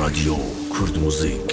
رادیو کرد موزیک.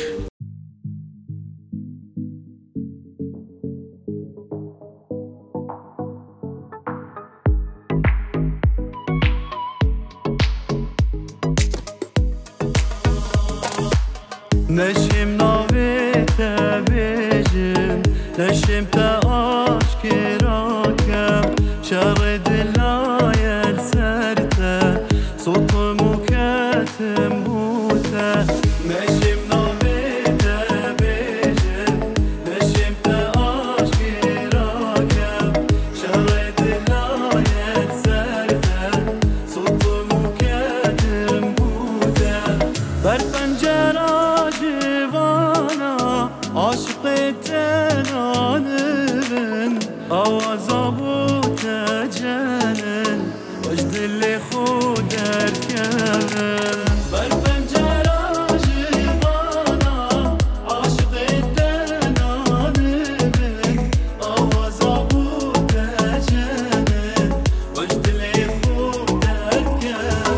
نشیم ناوی تبیجم نشیم تا آشکرا کم شر دلای سرته صوت مکتم بوته نشیم ناوی تبیجم نشیم تا آشکرا کم شر دلای سرته صوت مکتم بوته بر پنجره عاشق تنانن آوازا بود جنن وجد اللي خود اركبن بر پنجره جوانا عاشق تنانن آوازا بود جنن وجد اللي خود اركبن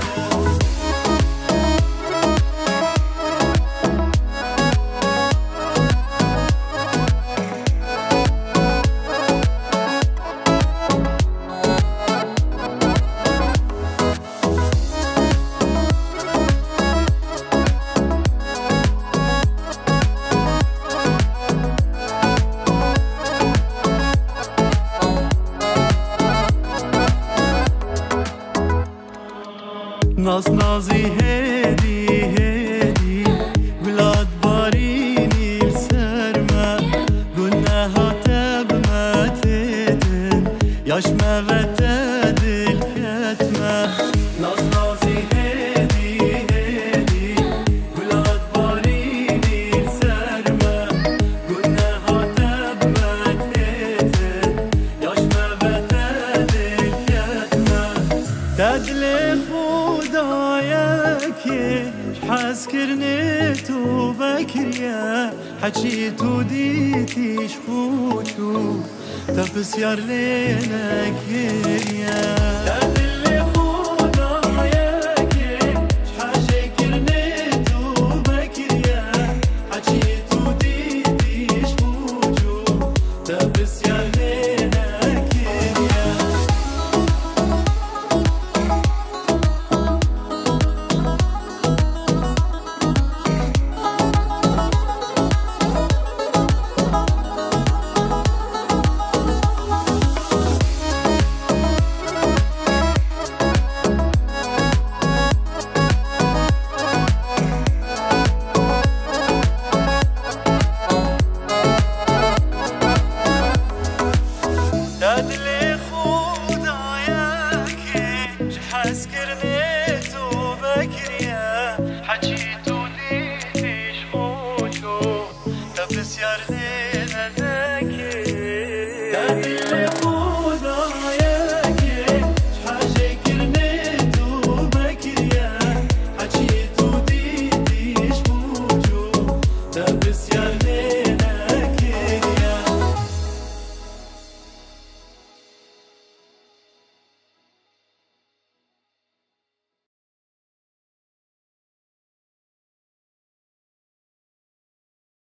ناز نازی هدی هدی بلاد بارینی سرما گناه تب متدن یاش موت دل کتما ناز نازی هدی هدی بلاد بارینی سرما گناه تب متدن یاش موت دل کتما تدل حس كرني تو بكريا حكيت وديتيش خوشو تبس يار لينك يا